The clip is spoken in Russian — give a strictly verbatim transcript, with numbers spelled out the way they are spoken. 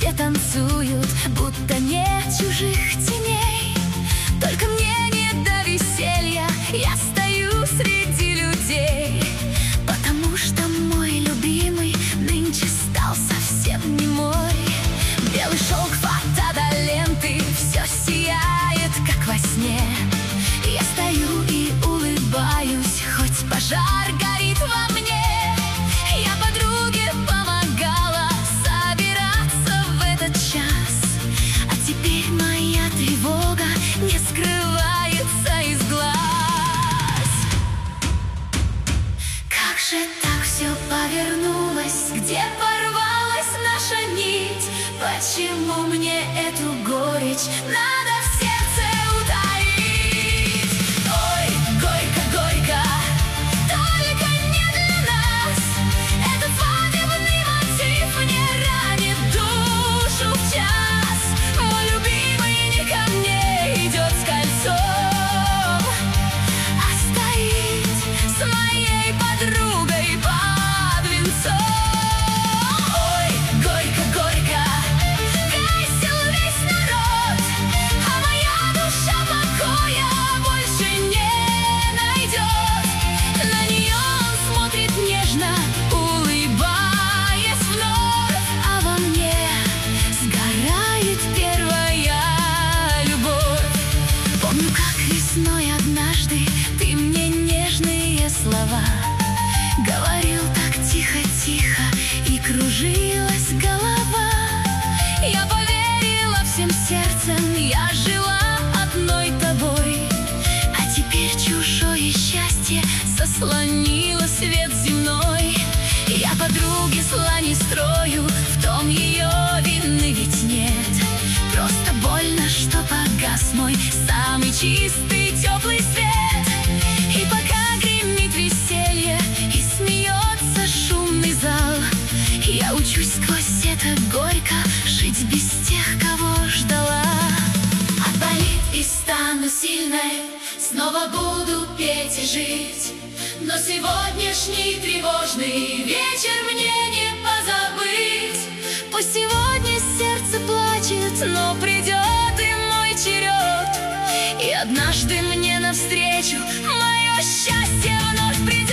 все танцуют, будто нет чужих теней. Только мне не до веселья, я стою среди людей, потому что мой любимый нынче стал совсем не мой. Белый шелк фата до ленты, все сияет, как во сне. Я стою и улыбаюсь, хоть пожар горит во мне. Я подруге помогала собираться в этот час, а теперь моя тревога не скрывается из глаз. Как же так все повернулось, где порвалась наша нить? Почему мне эту горечь надо в сердце утаить? Ой, горько, горько, только не для нас. Этот свадебный мотив мне ранит душу в час. Мой любимый не ко мне идет с кольцом, а стоит с моей подругой под венцом. Весной однажды ты мне нежные слова говорил так тихо-тихо, и кружилась голова. Я поверила всем сердцем, я жила одной тобой, а теперь чужое счастье заслонило свет земной. Я подруге зла не строю, в том ее вины ведь нет. Просто больно, что погас мой самый чистый теплый свет. И пока гремит веселье и смеется шумный зал, я учусь сквозь это горько жить без тех, кого ждала. Отболит и стану сильной, снова буду петь и жить. Но сегодняшний тревожный вечер мне не позабыть. Пусть сегодня сердце плачет, но придет и мой черед, и однажды мне навстречу мое счастье вновь придет.